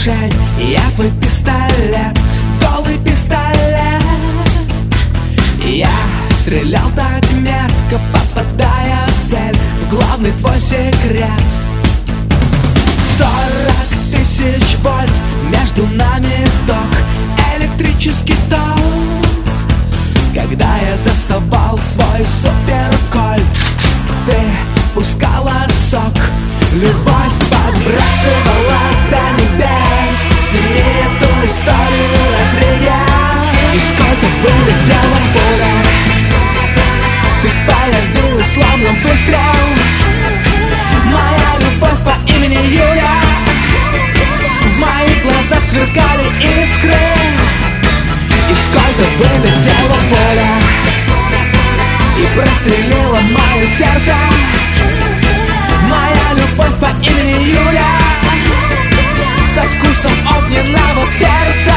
мишень, я твой пистолет, голый пистолет. Я стрелял так метко, попадая в цель, в главный твой секрет. 40 тысяч вольт, между нами ток, электрический ток. Когда я доставал свой суперкольт, ты пускала сок. Любовь подбрасывала до небес, сними эту историю, Родригес. И сколько вылетела пуля, ты появилась словно выстрел. Моя любовь по имени Юля, в моих глазах сверкали искры. И сколько вылетела пуля и прострелила мое сердце. Моя любовь по имени Юля, со вкусом огненного перца.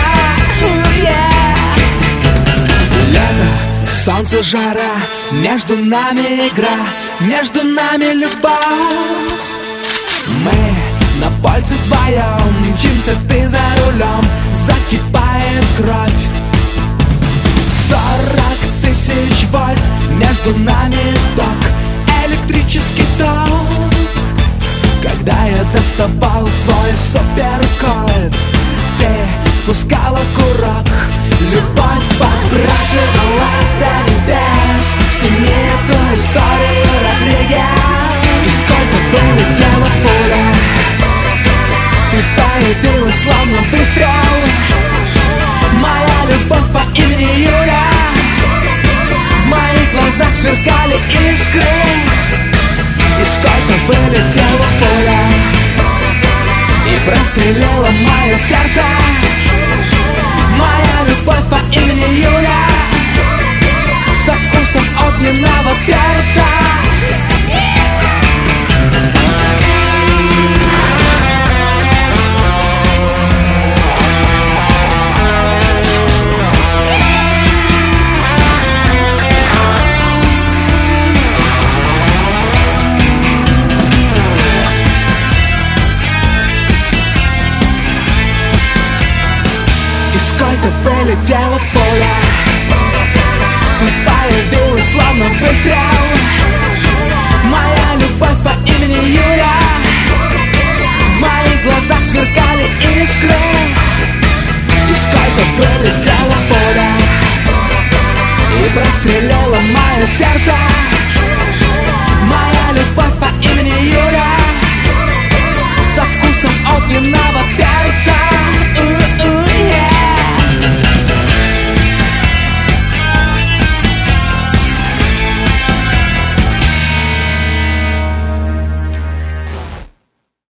Лето, солнце, жара, между нами игра, между нами любовь. Мы на пальце вдвоем, мчимся, ты за рулем, закипает кровь. 40 тысяч вольт, между нами ток, электрический ток. Когда я доставал свой суперкольт, ты спускала курок. Любовь подбрасывала до небес, сними эту историю, Родригес. И сколько вылетела пуля, ты появилась словно выстрел. Моя любовь по имени Юля, в моих глазах сверкали искры. И сколько вылетела пуля и прострелила мое сердце. Моя любовь по имени Юля, со вкусом огненного перца. И сколько вылетела пуля, ты появилась словно выстрел. Моя любовь по имени Юля, в моих глазах сверкали искры. И сколько вылетела пуля и прострелила мое сердце.